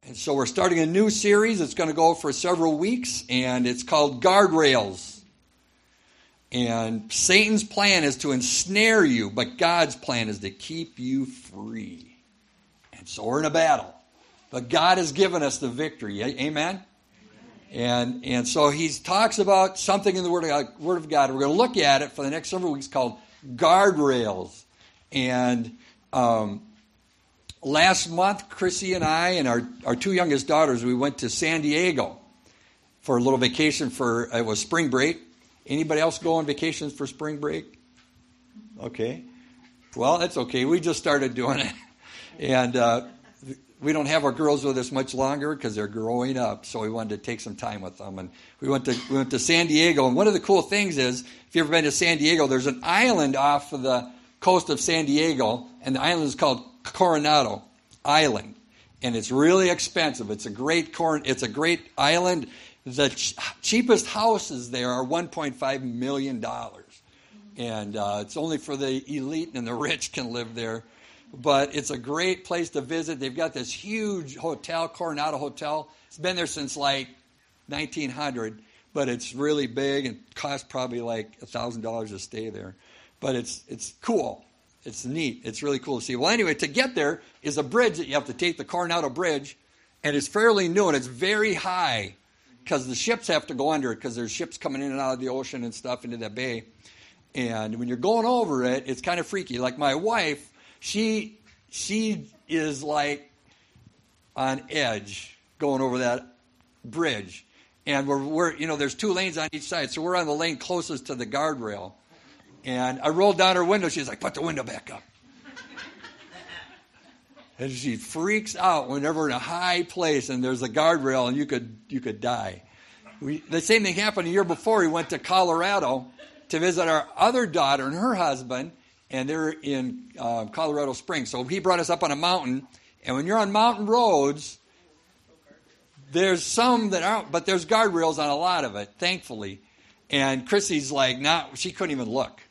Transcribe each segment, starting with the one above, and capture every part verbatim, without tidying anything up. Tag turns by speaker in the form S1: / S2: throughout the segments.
S1: And so we're starting a new series. It's going to go for several weeks, and it's called Guardrails. And Satan's plan is to ensnare you, but God's plan is to keep you free. And so we're in a battle. But God has given us the victory. Amen? And and so he talks about something in the Word of God. Word of God. We're going to look at it for the next several weeks called Guardrails. And um, last month, Chrissy and I and our, our two youngest daughters, we went to San Diego for a little vacation for, it was spring break. Anybody else go on vacations for spring break? Okay. Well, that's okay. We just started doing it. And uh, we don't have our girls with us much longer because they're growing up. So we wanted to take some time with them. And we went to we went to San Diego. And one of the cool things is, if you've ever been to San Diego, there's an island off of the coast of San Diego. And the island is called Coronado Island. And it's really expensive. It's a great cor- It's a great island. The ch- cheapest houses there are one point five million dollars. And uh, it's only for the elite and the rich can live there. But it's a great place to visit. They've got this huge hotel, Coronado Hotel. It's been there since like nineteen hundred. But it's really big and costs probably like one thousand dollars to stay there. But it's it's cool. It's neat. It's really cool to see. Well, anyway, to get there is a bridge that you have to take, the Coronado Bridge. And it's fairly new and it's very high, because the ships have to go under it, because there's ships coming in and out of the ocean and stuff into that bay. And when you're going over it, it's kind of freaky. Like my wife, she she is like on edge going over that bridge. And we're, we're you know, there's two lanes on each side, so we're on the lane closest to the guardrail. And I rolled down her window. She's like, put the window back up. And she freaks out whenever we're in a high place and there's a guardrail and you could you could die. We, the same thing happened a year before. We went to Colorado to visit our other daughter and her husband, and they're in uh, Colorado Springs. So he brought us up on a mountain, and when you're on mountain roads, there's some that aren't, but there's guardrails on a lot of it, thankfully. And Chrissy's like, not, she couldn't even look.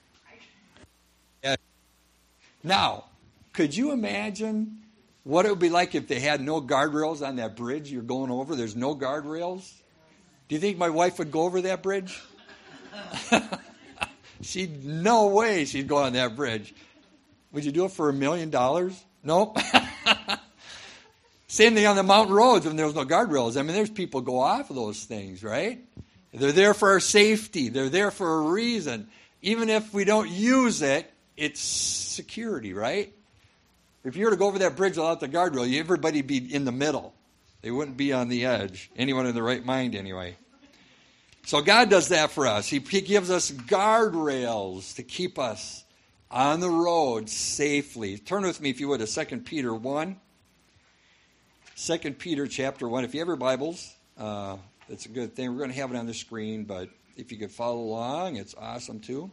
S1: Now, could you imagine what it would be like if they had no guardrails on that bridge you're going over? There's no guardrails. Do you think my wife would go over that bridge? She'd, no way she'd go on that bridge. Would you do it for a million dollars? Nope. Same thing on the mountain roads when there's no guardrails. I mean, there's people go off of those things, right? They're there for our safety. They're there for a reason. Even if we don't use it, it's security, right? If you were to go over that bridge without the guardrail, everybody would be in the middle. They wouldn't be on the edge. Anyone in the right mind, anyway. So God does that for us. He, he gives us guardrails to keep us on the road safely. Turn with me, if you would, to Second Peter one. Second Peter chapter one. If you have your Bibles, uh, it's a good thing. We're going to have it on the screen, but if you could follow along, it's awesome too.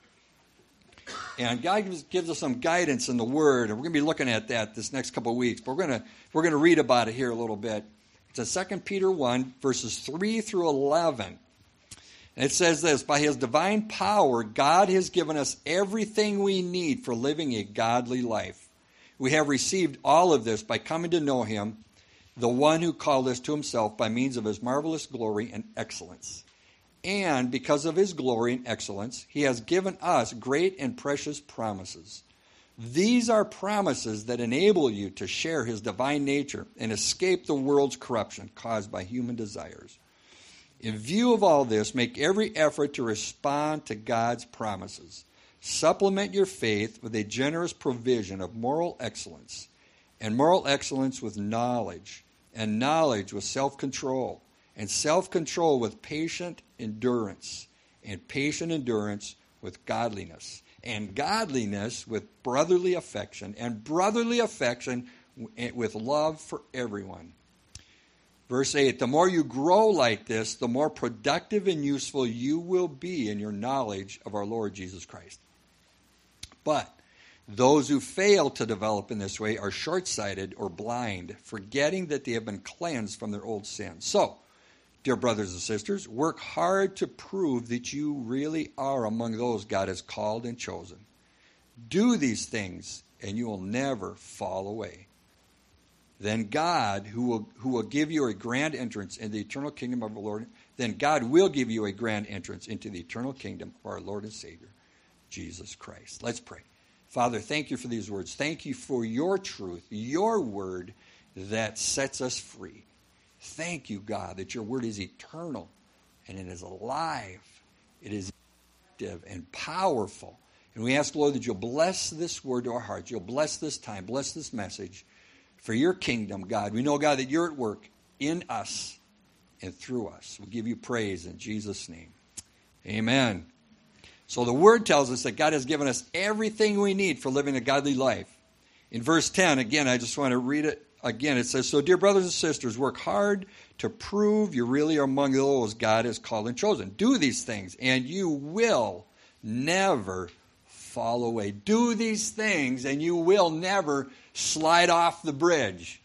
S1: And God gives, gives us some guidance in the Word, and we're going to be looking at that this next couple of weeks. But we're going to we're going to read about it here a little bit. It's in Second Peter one, verses three through eleven. And it says this: by His divine power, God has given us everything we need for living a godly life. We have received all of this by coming to know Him, the one who called us to Himself by means of His marvelous glory and excellence. And because of His glory and excellence, He has given us great and precious promises. These are promises that enable you to share His divine nature and escape the world's corruption caused by human desires. In view of all this, make every effort to respond to God's promises. Supplement your faith with a generous provision of moral excellence, and moral excellence with knowledge, and knowledge with self-control, and self-control with patient endurance, and patient endurance with godliness, and godliness with brotherly affection, and brotherly affection with love for everyone. Verse eight, the more you grow like this, the more productive and useful you will be in your knowledge of our Lord Jesus Christ. But those who fail to develop in this way are short-sighted or blind, forgetting that they have been cleansed from their old sins. So, dear brothers and sisters, work hard to prove that you really are among those God has called and chosen. Do these things, and you will never fall away. then God, who will who will give you a grand entrance in the eternal kingdom of our Lord, then God will give you a grand entrance into the eternal kingdom of our Lord and Savior, Jesus Christ. Let's pray. Father, thank you for these words. Thank you for your truth, your word that sets us free. Thank you, God, that your word is eternal and it is alive. It is active and powerful. And we ask, Lord, that you'll bless this word to our hearts. You'll bless this time, bless this message for your kingdom, God. We know, God, that you're at work in us and through us. We give you praise in Jesus' name. Amen. So the word tells us that God has given us everything we need for living a godly life. In verse ten, again, I just want to read it again. It says, so dear brothers and sisters, work hard to prove you really are among those God has called and chosen. Do these things, and you will never fall away. Do these things, and you will never slide off the bridge.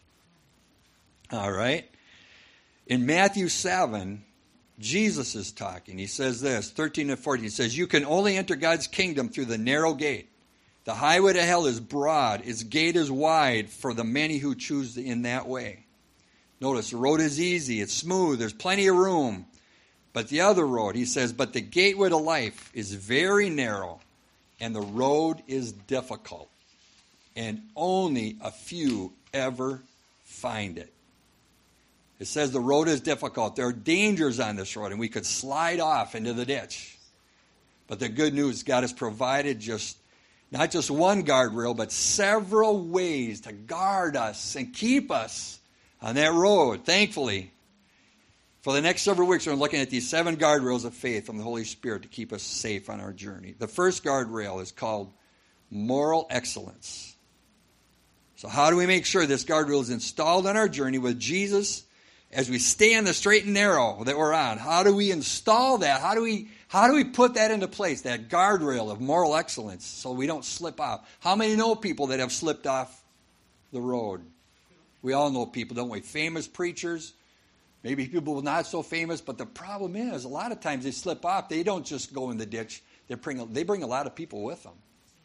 S1: All right? In Matthew seven, Jesus is talking. He says this, thirteen and fourteen. He says, you can only enter God's kingdom through the narrow gate. The highway to hell is broad. Its gate is wide for the many who choose in that way. Notice, the road is easy. It's smooth. There's plenty of room. But the other road, he says, but the gateway to life is very narrow, and the road is difficult, and only a few ever find it. It says the road is difficult. There are dangers on this road, and we could slide off into the ditch. But the good news, God has provided just not just one guardrail, but several ways to guard us and keep us on that road, thankfully. For the next several weeks, we're looking at these seven guardrails of faith from the Holy Spirit to keep us safe on our journey. The first guardrail is called moral excellence. So how do we make sure this guardrail is installed on our journey with Jesus as we stay on the straight and narrow that we're on? How do we install that? How do we how do we put that into place, that guardrail of moral excellence, so we don't slip off? How many know people that have slipped off the road? We all know people, don't we? Famous preachers, maybe people not so famous, but the problem is a lot of times they slip off. They don't just go in the ditch. They bring, they bring a lot of people with them.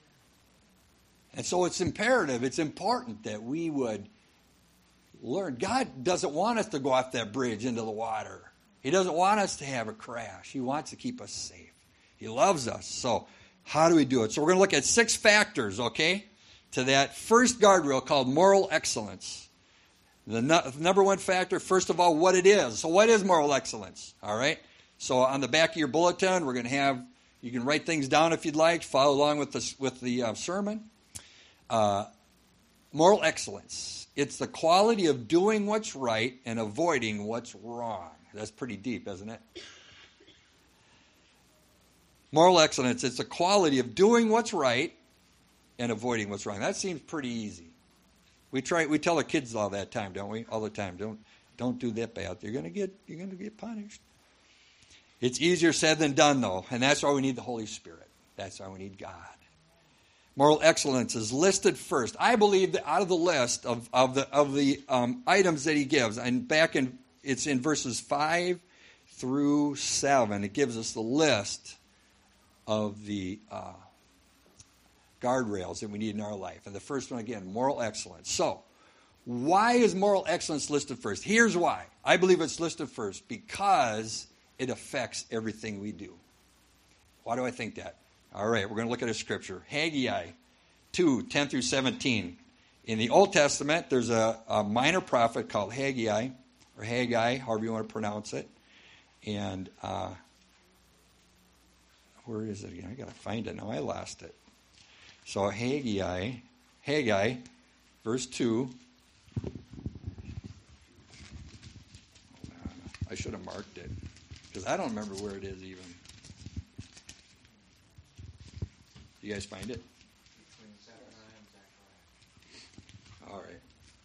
S1: And so it's imperative, it's important that we would learn. God doesn't want us to go off that bridge into the water. He doesn't want us to have a crash. He wants to keep us safe. He loves us. So how do we do it? So we're going to look at six factors, okay, to that first guardrail called moral excellence. The no, number one factor, first of all, what it is. So what is moral excellence? All right. So on the back of your bulletin, we're going to have, you can write things down if you'd like, follow along with the, with the uh, sermon. Uh, moral excellence. It's the quality of doing what's right and avoiding what's wrong. That's pretty deep, isn't it? Moral excellence, it's the quality of doing what's right and avoiding what's wrong. That seems pretty easy. We try. We tell our kids all that time, don't we? All the time. Don't don't do that bad. You're gonna get you're gonna get punished. It's easier said than done, though, and that's why we need the Holy Spirit. That's why we need God. Moral excellence is listed first. I believe that out of the list of, of the of the um, items that he gives, and back in it's in verses five through seven, it gives us the list of the uh, guardrails that we need in our life. And the first one, again, moral excellence. So, why is moral excellence listed first? Here's why. I believe it's listed first because it affects everything we do. Why do I think that? All right, we're going to look at a scripture. Haggai two, ten through seventeen. In the Old Testament, there's a, a minor prophet called Haggai, or Haggai, however you want to pronounce it. And uh, where is it again? I got to find it now. I lost it. So Haggai, Haggai, verse two. I should have marked it because I don't remember where it is even. You guys find it? All right.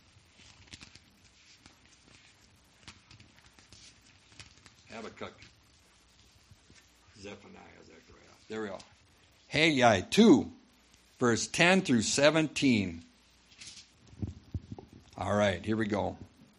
S1: Habakkuk, Zephaniah, Zechariah. There we go. Haggai two, verse ten through seventeen. All right, here we go.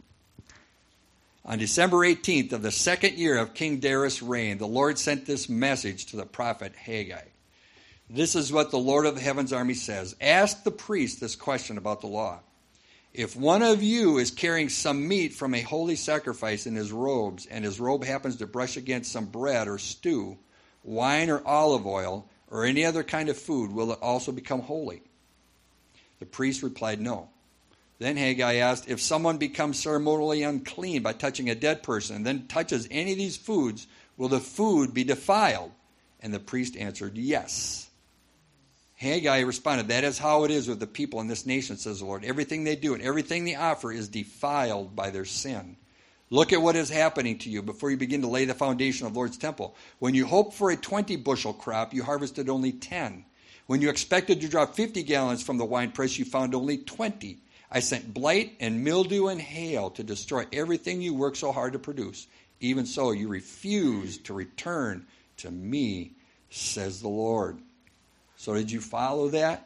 S1: On December eighteenth of the second year of King Darius' reign, the Lord sent this message to the prophet Haggai. This is what the Lord of the heavens army says. Ask the priest this question about the law. If one of you is carrying some meat from a holy sacrifice in his robes, and his robe happens to brush against some bread or stew, wine or olive oil, or any other kind of food, will it also become holy?" The priest replied, "No." Then Haggai asked, "If someone becomes ceremonially unclean by touching a dead person, and then touches any of these foods, will the food be defiled?" And the priest answered, "Yes." Haggai responded, "That is how it is with the people in this nation, says the Lord. Everything they do and everything they offer is defiled by their sin. Look at what is happening to you before you begin to lay the foundation of the Lord's temple. When you hoped for a twenty bushel crop, you harvested only ten. When you expected to draw fifty gallons from the winepress, you found only twenty. I sent blight and mildew and hail to destroy everything you worked so hard to produce. Even so, you refused to return to me, says the Lord." So did you follow that?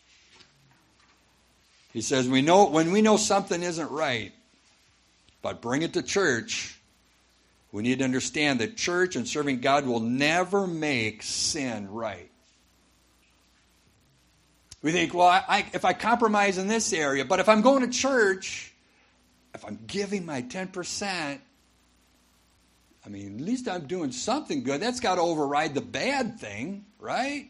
S1: He says, we know when we know something isn't right, but bring it to church, we need to understand that church and serving God will never make sin right. We think, well, I, I, if I compromise in this area, but if I'm going to church, if I'm giving my ten percent, I mean, at least I'm doing something good. That's got to override the bad thing, right?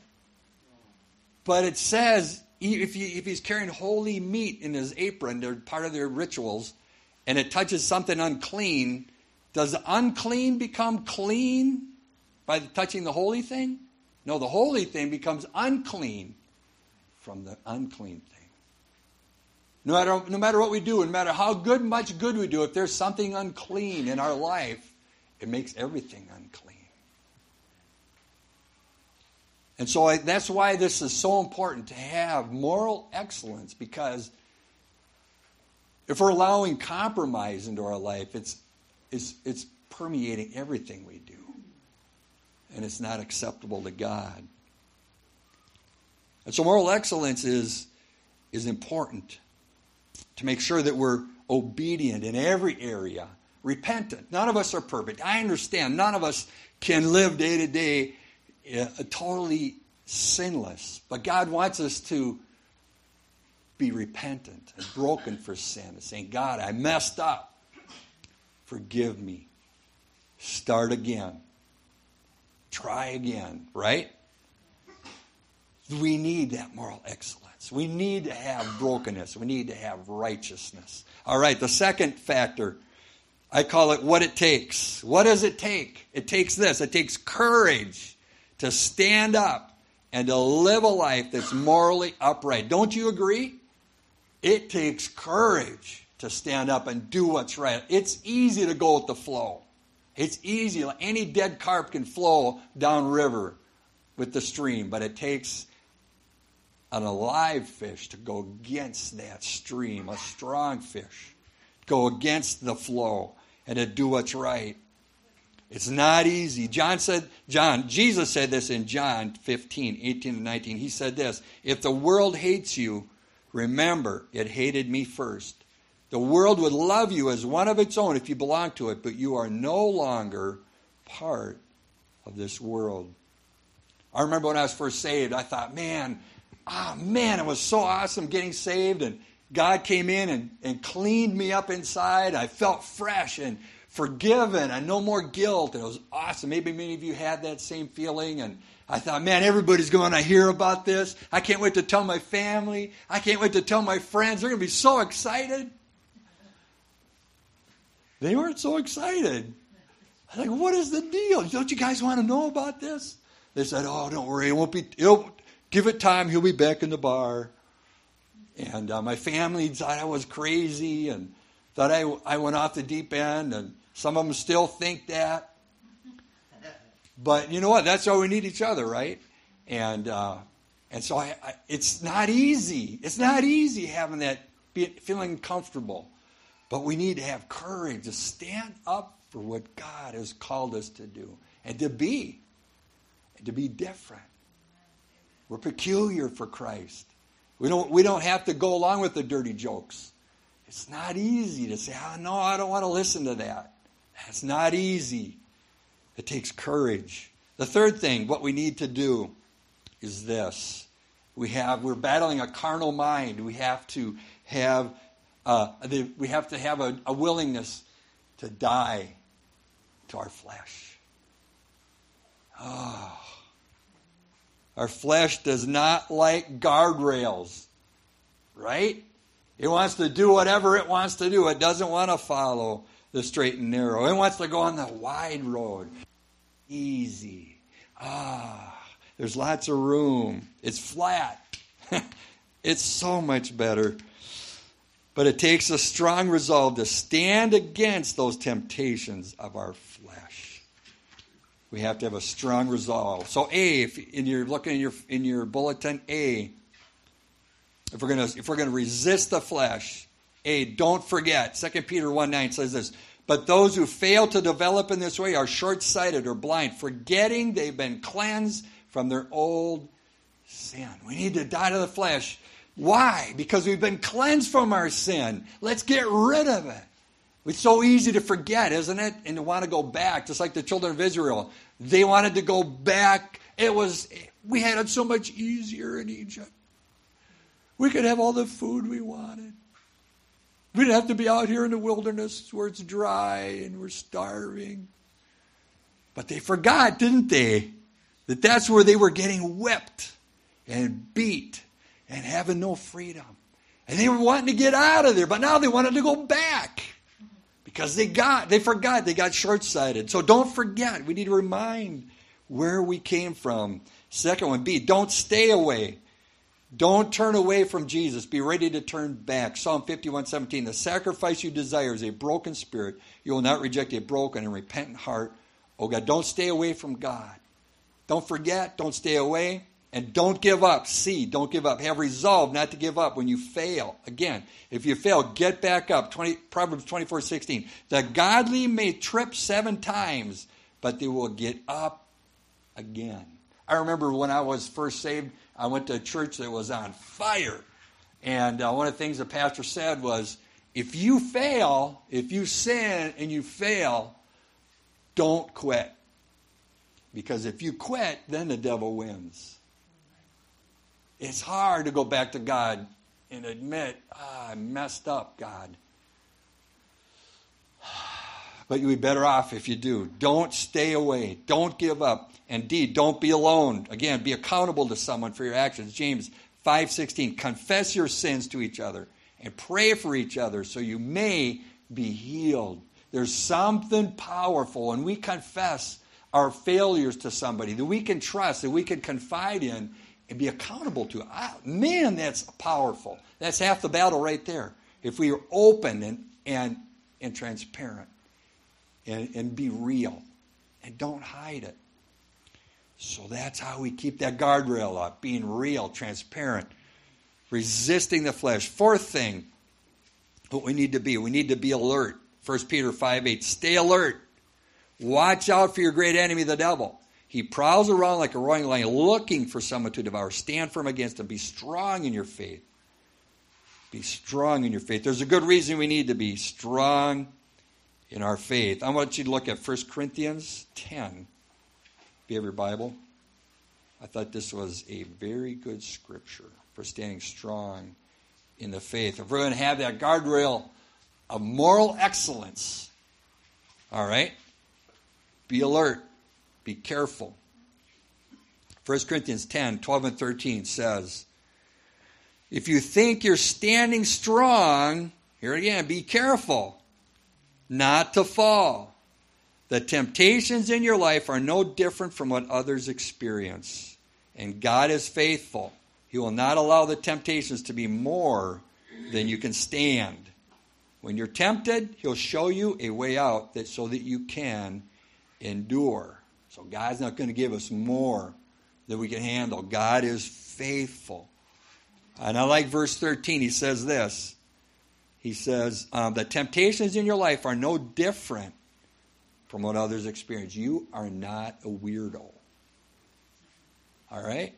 S1: But it says, if, he, if he's carrying holy meat in his apron, they're part of their rituals, and it touches something unclean, does the unclean become clean by touching the holy thing? No, the holy thing becomes unclean from the unclean thing. No matter, no matter what we do, no matter how good, much good we do, if there's something unclean in our life, it makes everything unclean. And so I, that's why this is so important to have moral excellence, because if we're allowing compromise into our life, it's, it's, it's permeating everything we do. And it's not acceptable to God. And so moral excellence is, is important to make sure that we're obedient in every area, repentant. None of us are perfect. I understand. None of us can live day to day uh, totally sinless. But God wants us to be repentant and broken for sin and saying, God, I messed up. Forgive me. Start again. Try again, right? We need that moral excellence. We need to have brokenness. We need to have righteousness. All right, the second factor, I call it what it takes. What does it take? It takes this. It takes courage to stand up and to live a life that's morally upright. Don't you agree? It takes courage to stand up and do what's right. It's easy to go with the flow. It's easy. Any dead carp can flow downriver with the stream, but it takes an alive fish to go against that stream, a strong fish, go against the flow and to do what's right. It's not easy. John said, John, Jesus said this in John fifteen, eighteen and nineteen. He said this, if the world hates you, remember it hated me first. The world would love you as one of its own if you belong to it, but you are no longer part of this world. I remember when I was first saved, I thought, man, ah, oh, man, it was so awesome getting saved, and God came in and, and cleaned me up inside. I felt fresh and forgiven and no more guilt, and it was awesome. Maybe many of you had that same feeling, and I thought, man, everybody's going to hear about this. I can't wait to tell my family. I can't wait to tell my friends. They're going to be so excited. They weren't so excited. I was like, what is the deal? Don't you guys want to know about this? They said, oh, don't worry. It won't be, it'll, give it time. He'll be back in the bar. And uh, my family thought I was crazy and thought I, I went off the deep end. And some of them still think that. But you know what? That's why we need each other, right? And uh, and so I, I, it's not easy. It's not easy having that, be, feeling comfortable. But we need to have courage to stand up for what God has called us to do and to be, and to be different. We're peculiar for Christ. We don't, we don't have to go along with the dirty jokes. It's not easy to say, oh, no, I don't want to listen to that. That's not easy. It takes courage. The third thing, what we need to do is this. We have, we're battling a carnal mind. We have to have uh, the, we have to have a, a willingness to die to our flesh. Oh. Our flesh does not like guardrails, right? It wants to do whatever it wants to do. It doesn't want to follow the straight and narrow. It wants to go on the wide road. Easy. Ah, there's lots of room. It's flat. It's so much better. But it takes a strong resolve to stand against those temptations of our flesh. We have to have a strong resolve. So A, if you're looking in your in your bulletin, A, if we're gonna if we're gonna resist the flesh, A, don't forget. Second Peter one nine says this. But those who fail to develop in this way are short-sighted or blind, forgetting they've been cleansed from their old sin. We need to die to the flesh. Why? Because we've been cleansed from our sin. Let's get rid of it. It's so easy to forget, isn't it? And to want to go back, just like the children of Israel. They wanted to go back. It was, we had it so much easier in Egypt. We could have all the food we wanted. We didn't have to be out here in the wilderness where it's dry and we're starving. But they forgot, didn't they? That that's where they were getting whipped and beat and having no freedom. And they were wanting to get out of there, but now they wanted to go back. Because they got, they forgot, they got short-sighted. So don't forget, we need to remind where we came from. Second one, B, don't stay away. Don't turn away from Jesus. Be ready to turn back. Psalm fifty-one seventeen, the sacrifice you desire is a broken spirit. You will not reject a broken and repentant heart. Oh God, don't stay away from God. Don't forget, don't stay away, and don't give up. C, don't give up. Have resolve not to give up when you fail. Again, if you fail, get back up. twenty, Proverbs twenty-four sixteen, the godly may trip seven times, but they will get up again. I remember when I was first saved, I went to a church that was on fire. And uh, one of the things the pastor said was, if you fail, if you sin and you fail, don't quit. Because if you quit, then the devil wins. It's hard to go back to God and admit, ah, I messed up, God. But you'd be better off if you do. Don't stay away. Don't give up. And D, don't be alone. Again, be accountable to someone for your actions. James five sixteen, confess your sins to each other and pray for each other so you may be healed. There's something powerful when we confess our failures to somebody that we can trust, that we can confide in and be accountable to. Ah, man, that's powerful. That's half the battle right there. If we are open and and, and transparent and, and be real and don't hide it. So that's how we keep that guardrail up, being real, transparent, resisting the flesh. Fourth thing, what we need to be, we need to be alert. First Peter five eight, stay alert. Watch out for your great enemy, the devil. He prowls around like a roaring lion looking for someone to devour. Stand firm against him. Be strong in your faith. Be strong in your faith. There's a good reason we need to be strong in our faith. I want you to look at First Corinthians ten. If you have your Bible. I thought this was a very good scripture for standing strong in the faith. If we're going to have that guardrail of moral excellence, all right, be alert, be careful. First Corinthians ten, twelve and thirteen says, if you think you're standing strong, here again, be careful not to fall. The temptations in your life are no different from what others experience. And God is faithful. He will not allow the temptations to be more than you can stand. When you're tempted, He'll show you a way out that so that you can endure. So God's not going to give us more than we can handle. God is faithful. And I like verse thirteen. He says this. He says, um, the temptations in your life are no different from what others experience. You are not a weirdo. All right?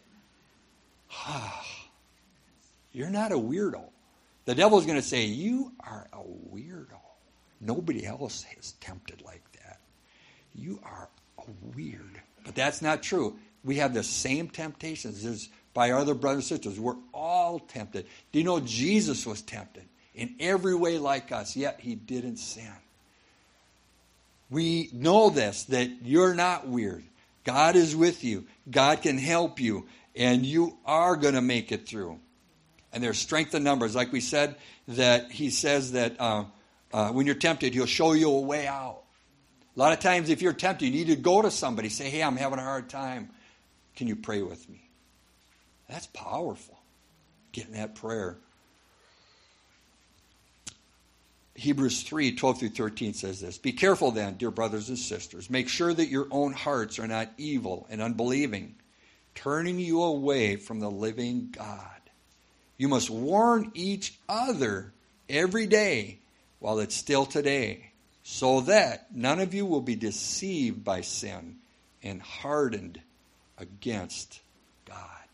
S1: You're not a weirdo. The devil's going to say, you are a weirdo. Nobody else is tempted like that. You are a weird. But that's not true. We have the same temptations. There's by our other brothers and sisters. We're all tempted. Do you know Jesus was tempted in every way like us, yet he didn't sin? We know this, that you're not weird. God is with you. God can help you, and you are going to make it through. And there's strength in numbers. Like we said, that he says that uh, uh, when you're tempted, he'll show you a way out. A lot of times if you're tempted, you need to go to somebody. Say, hey, I'm having a hard time. Can you pray with me? That's powerful, getting that prayer. Hebrews three, twelve through thirteen says this. Be careful then, dear brothers and sisters. Make sure that your own hearts are not evil and unbelieving, turning you away from the living God. You must warn each other every day while it's still today, so that none of you will be deceived by sin and hardened against God.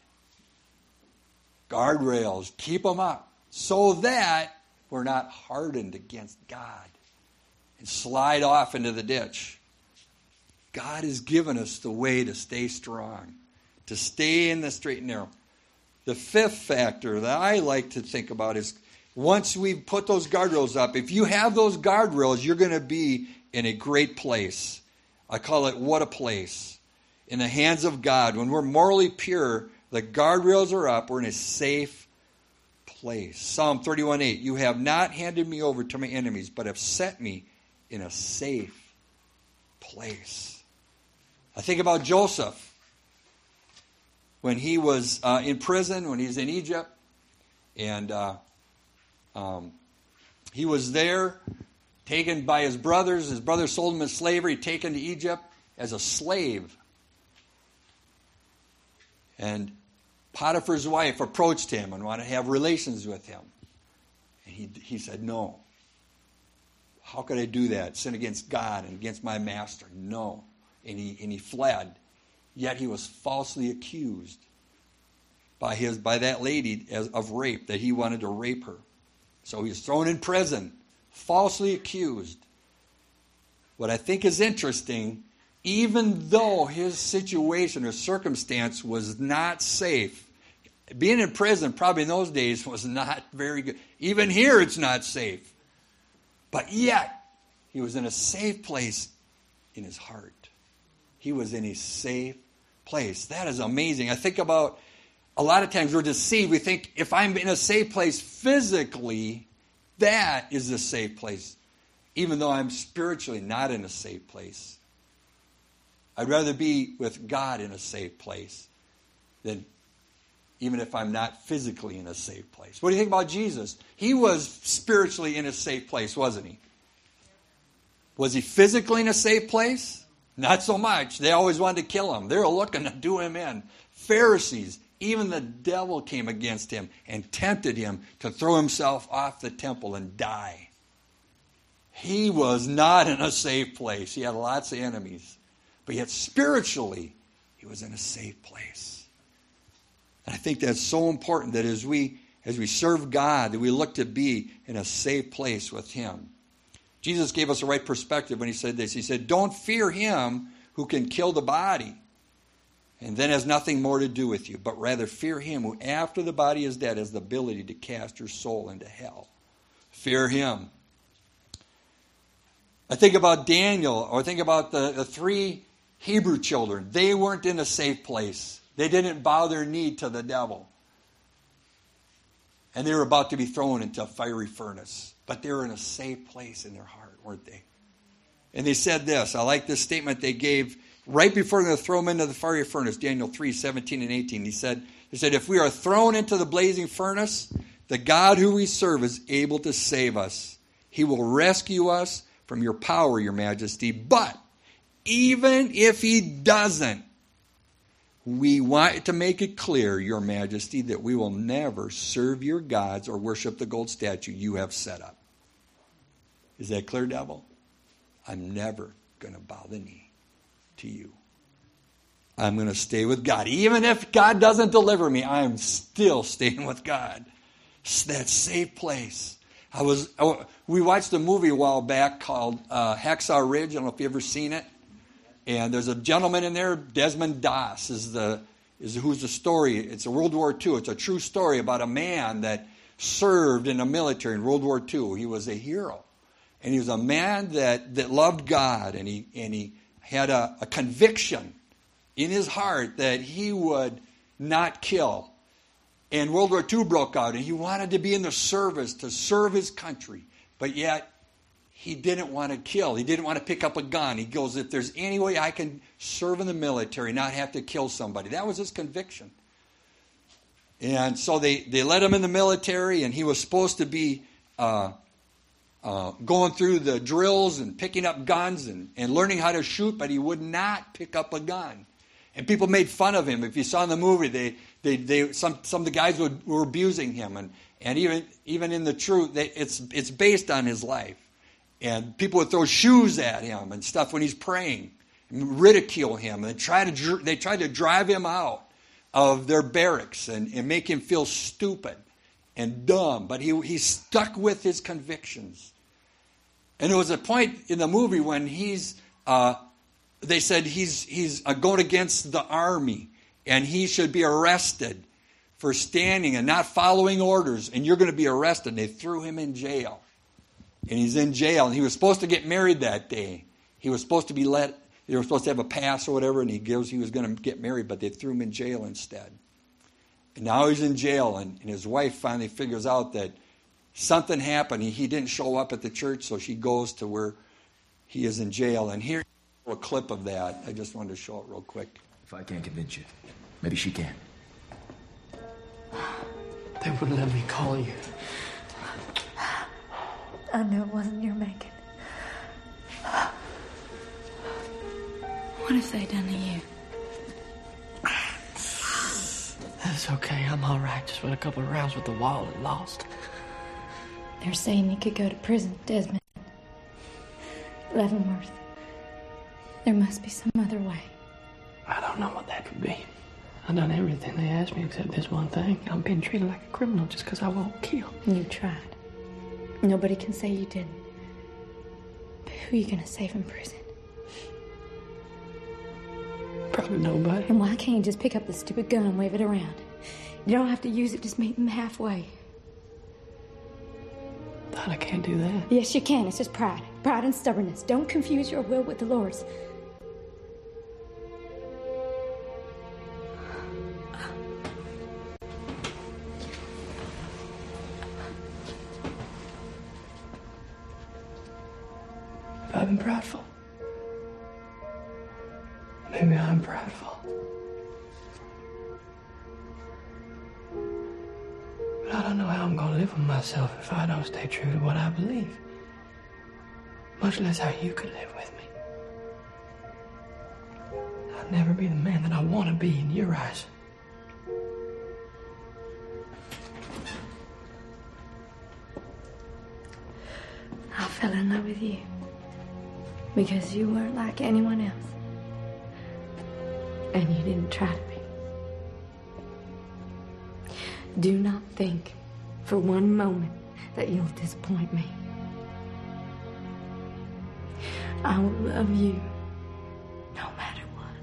S1: Guardrails, keep them up so that we're not hardened against God and slide off into the ditch. God has given us the way to stay strong, to stay in the straight and narrow. The fifth factor that I like to think about is once we've put those guardrails up, if you have those guardrails, you're going to be in a great place. I call it what a place. In the hands of God. When we're morally pure, the guardrails are up. We're in a safe place. Psalm thirty-one eight. You have not handed me over to my enemies, but have set me in a safe place. I think about Joseph. When he was uh, in prison, when he was in Egypt, and uh, um, he was there, taken by his brothers. His brothers sold him into slavery, taken to Egypt as a slave. And Potiphar's wife approached him and wanted to have relations with him. And he, he said, no. How could I do that? Sin against God and against my master? No. And he, and he fled. Yet he was falsely accused by his by that lady as, of rape, that he wanted to rape her. So he was thrown in prison, falsely accused. What I think is interesting, even though his situation or circumstance was not safe, being in prison probably in those days was not very good. Even here it's not safe. But yet, he was in a safe place in his heart. He was in a safe place. That is amazing. I think about a lot of times we're deceived. We think if I'm in a safe place physically, that is a safe place, even though I'm spiritually not in a safe place. I'd rather be with God in a safe place than even if I'm not physically in a safe place. What do you think about Jesus? He was spiritually in a safe place, wasn't he? Was he physically in a safe place? Not so much. They always wanted to kill him. They were looking to do him in. Pharisees, even the devil came against him and tempted him to throw himself off the temple and die. He was not in a safe place. He had lots of enemies. But yet spiritually, he was in a safe place. And I think that's so important that as we, as we serve God, that we look to be in a safe place with him. Jesus gave us a right perspective when he said this. He said, don't fear him who can kill the body and then has nothing more to do with you, but rather fear him who after the body is dead has the ability to cast your soul into hell. Fear him. I think about Daniel, or I think about the, the three Hebrew children. They weren't in a safe place. They didn't bow their knee to the devil. And they were about to be thrown into a fiery furnace. But they were in a safe place in their heart, weren't they? And they said this. I like this statement they gave right before they throw them into the fiery furnace. Daniel three, seventeen and eighteen. He said, he said, if we are thrown into the blazing furnace, the God who we serve is able to save us. He will rescue us from your power, your majesty. But even if he doesn't, we want to make it clear, your majesty, that we will never serve your gods or worship the gold statue you have set up. Is that clear, devil? I'm never going to bow the knee to you. I'm going to stay with God. Even if God doesn't deliver me, I'm still staying with God. It's that safe place. I was. I, we watched a movie a while back called uh, Hacksaw Ridge. I don't know if you've ever seen it. And there's a gentleman in there, Desmond Doss is the is who's the story. It's a World War Two. It's a true story about a man that served in the military in World War Two. He was a hero. And he was a man that, that loved God, and he and he had a, a conviction in his heart that he would not kill. And World War Two broke out, and he wanted to be in the service, to serve his country. But yet, he didn't want to kill. He didn't want to pick up a gun. He goes, if there's any way I can serve in the military, not have to kill somebody. That was his conviction. And so they, they let him in the military, and he was supposed to be uh, uh, going through the drills and picking up guns and, and learning how to shoot, but he would not pick up a gun. And people made fun of him. If you saw in the movie, they they, they some some of the guys would, were abusing him, and, and even even in the truth, they, it's it's based on his life. And people would throw shoes at him and stuff when he's praying, and ridicule him, and try to they tried to drive him out of their barracks and, and make him feel stupid and dumb. But he he stuck with his convictions. And there was a point in the movie when he's uh, they said he's he's going against the army, and he should be arrested for standing and not following orders, and you're going to be arrested. And they threw him in jail. And he's in jail, and he was supposed to get married that day. He was supposed to be let, they were supposed to have a pass or whatever, and he gives he was going to get married, but they threw him in jail instead. And now he's in jail, and, and his wife finally figures out that something happened. He, he didn't show up at the church, so she goes to where he is in jail. And here's a clip of that. I just wanted to show it real quick.
S2: If I can't convince you, maybe she can.
S3: They wouldn't let me call you.
S4: I knew it wasn't your making.
S5: What have they done to you?
S3: That's okay. I'm all right. Just went a couple of rounds with the wall and lost.
S4: They're saying you could go to prison, Desmond. Leavenworth. There must be some other way.
S3: I don't know what that would be. I've done everything they asked me except this one thing. I'm being treated like a criminal just because I won't kill.
S4: You tried. Nobody can say you didn't. But who are you going to save in prison?
S3: Probably nobody.
S4: And why can't you just pick up the stupid gun and wave it around? You don't have to use it, just meet them halfway.
S3: Thought I can't do that.
S4: Yes, you can. It's just pride. Pride and stubbornness. Don't confuse your will with the Lord's.
S3: I've been prideful. Maybe I'm prideful. But I don't know how I'm gonna live with myself if I don't stay true to what I believe. Much less how you could live with me. I'd never be the man that I want to be in your eyes.
S4: I fell in love with you. Because you weren't like anyone else. And you didn't try to be. Do not think for one moment that you'll disappoint me. I will love you no matter what.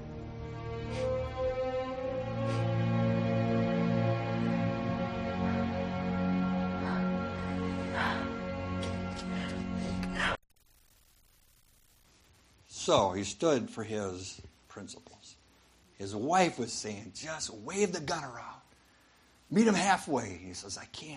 S1: So he stood for his principles. His wife was saying, just wave the gun around. Meet him halfway. He says, I can't.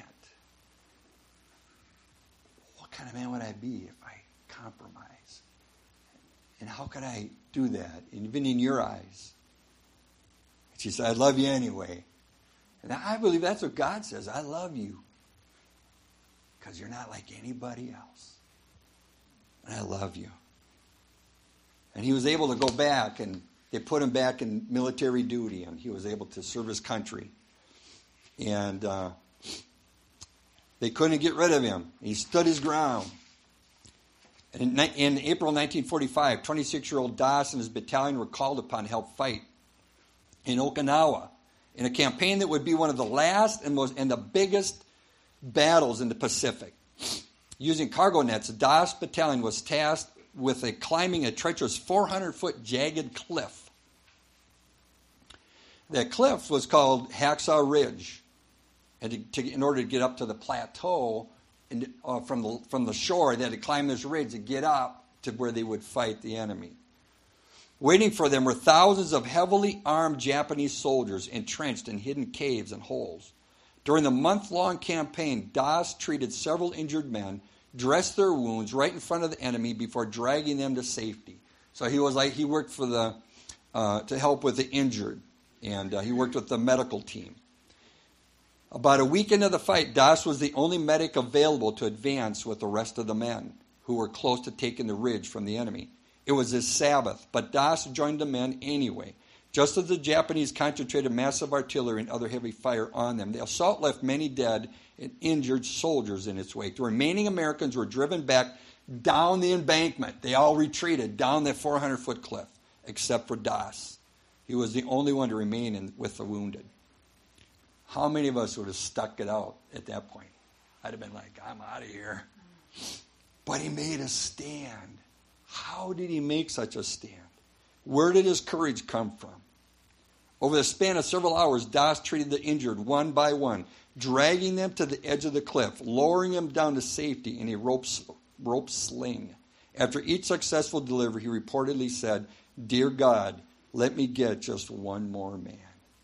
S1: What kind of man would I be if I compromise? And how could I do that, even in your eyes? And she said, I love you anyway. And I believe that's what God says. I love you because you're not like anybody else. And I love you. And he was able to go back, and they put him back in military duty, and he was able to serve his country. And uh, they couldn't get rid of him. He stood his ground. And in, in April nineteen forty-five, twenty-six-year-old Das and his battalion were called upon to help fight in Okinawa in a campaign that would be one of the last and most and the biggest battles in the Pacific. Using cargo nets, the Das battalion was tasked with a climbing a treacherous four hundred foot jagged cliff. That cliff was called Hacksaw Ridge. And to, to, in order to get up to the plateau and, uh, from, the, from the shore, they had to climb this ridge to get up to where they would fight the enemy. Waiting for them were thousands of heavily armed Japanese soldiers entrenched in hidden caves and holes. During the month-long campaign, Das treated several injured men, dressed their wounds right in front of the enemy before dragging them to safety. So he was like he worked for the uh, to help with the injured, and uh, he worked with the medical team. About a week into the fight, Das was the only medic available to advance with the rest of the men who were close to taking the ridge from the enemy. It was his Sabbath, but Das joined the men anyway. Just as the Japanese concentrated massive artillery and other heavy fire on them, the assault left many dead and injured soldiers in its wake. The remaining Americans were driven back down the embankment. They all retreated down that four hundred foot cliff, except for Das. He was the only one to remain in, with the wounded. How many of us would have stuck it out at that point? I'd have been like, I'm out of here. But he made a stand. How did he make such a stand? Where did his courage come from? Over the span of several hours, Das treated the injured one by one, dragging them to the edge of the cliff, lowering them down to safety in a rope, rope sling. After each successful delivery, he reportedly said, "Dear God, let me get just one more man."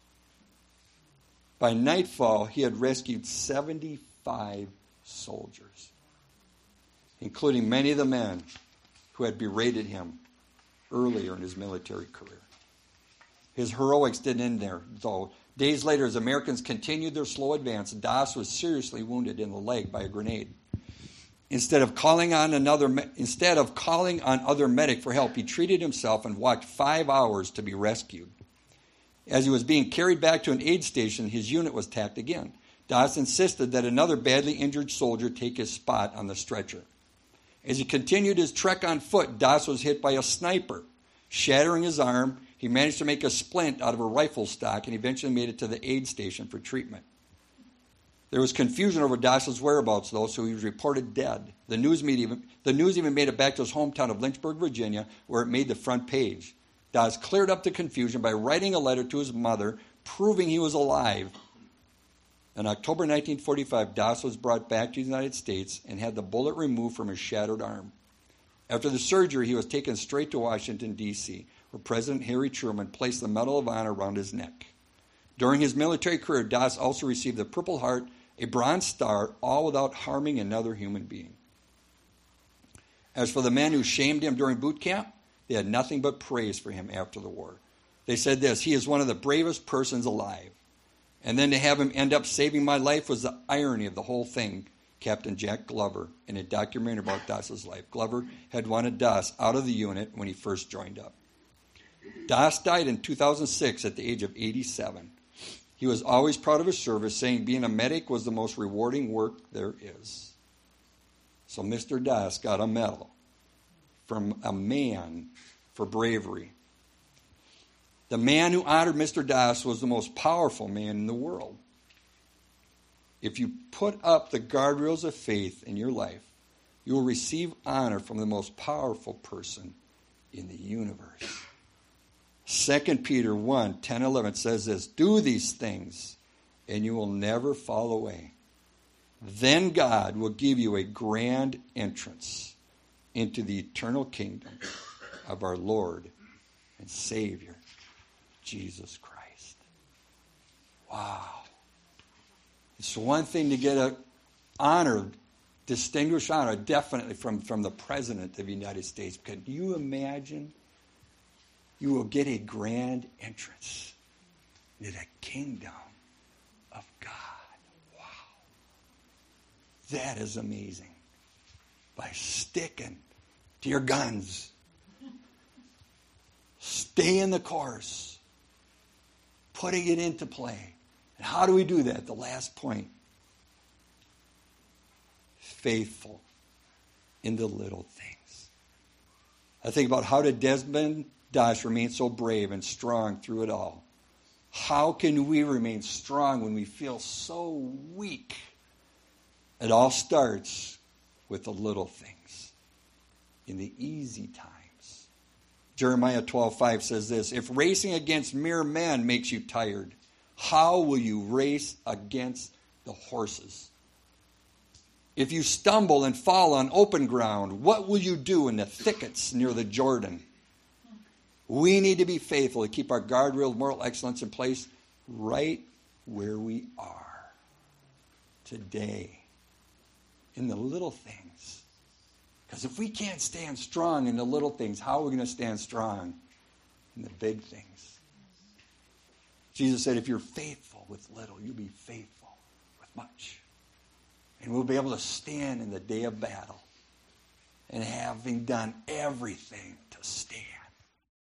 S1: By nightfall, he had rescued seventy-five soldiers, including many of the men who had berated him earlier in his military career. His heroics didn't end there, though. Days later, as Americans continued their slow advance, Das was seriously wounded in the leg by a grenade. Instead of calling on another, instead of calling on other medic for help, he treated himself and walked five hours to be rescued. As he was being carried back to an aid station, his unit was attacked again. Das insisted that another badly injured soldier take his spot on the stretcher. As he continued his trek on foot, Das was hit by a sniper, shattering his arm. He managed to make a splint out of a rifle stock and eventually made it to the aid station for treatment. There was confusion over Das's whereabouts, though, so he was reported dead. The news, media, the news even made it back to his hometown of Lynchburg, Virginia, where it made the front page. Das cleared up the confusion by writing a letter to his mother, proving he was alive. In October nineteen forty-five, Das was brought back to the United States and had the bullet removed from his shattered arm. After the surgery, he was taken straight to Washington, D C, where President Harry Truman placed the Medal of Honor around his neck. During his military career, Das also received the Purple Heart, a Bronze Star, all without harming another human being. As for the men who shamed him during boot camp, they had nothing but praise for him after the war. They said this: "He is one of the bravest persons alive." And then to have him end up saving my life was the irony of the whole thing, Captain Jack Glover, in a documentary about Das's life. Glover had wanted Das out of the unit when he first joined up. Das died in two thousand six at the age of eighty-seven. He was always proud of his service, saying being a medic was the most rewarding work there is. So Mister Das got a medal from a man for bravery. The man who honored Mister Das was the most powerful man in the world. If you put up the guardrails of faith in your life, you will receive honor from the most powerful person in the universe. Second Peter one, ten, eleven says this: "Do these things, and you will never fall away. Then God will give you a grand entrance into the eternal kingdom of our Lord and Savior, Jesus Christ." Wow. It's one thing to get an honor, distinguished honor, definitely from, from the President of the United States. Can you imagine? You will get a grand entrance into the kingdom of God. Wow. That is amazing. By sticking to your guns. Stay in the course. Putting it into play. And how do we do that? The last point. Faithful in the little things. I think about how did Desmond Das remain so brave and strong through it all. How can we remain strong when we feel so weak? It all starts with the little things, in the easy times. Jeremiah twelve five says this, if racing against mere men makes you tired, how will you race against the horses? If you stumble and fall on open ground, what will you do in the thickets near the Jordan? We need to be faithful to keep our guardrail of moral excellence in place right where we are today, in the little things. Because if we can't stand strong in the little things, how are we going to stand strong in the big things? Jesus said, if you're faithful with little, you'll be faithful with much. And we'll be able to stand in the day of battle and having done everything to stand.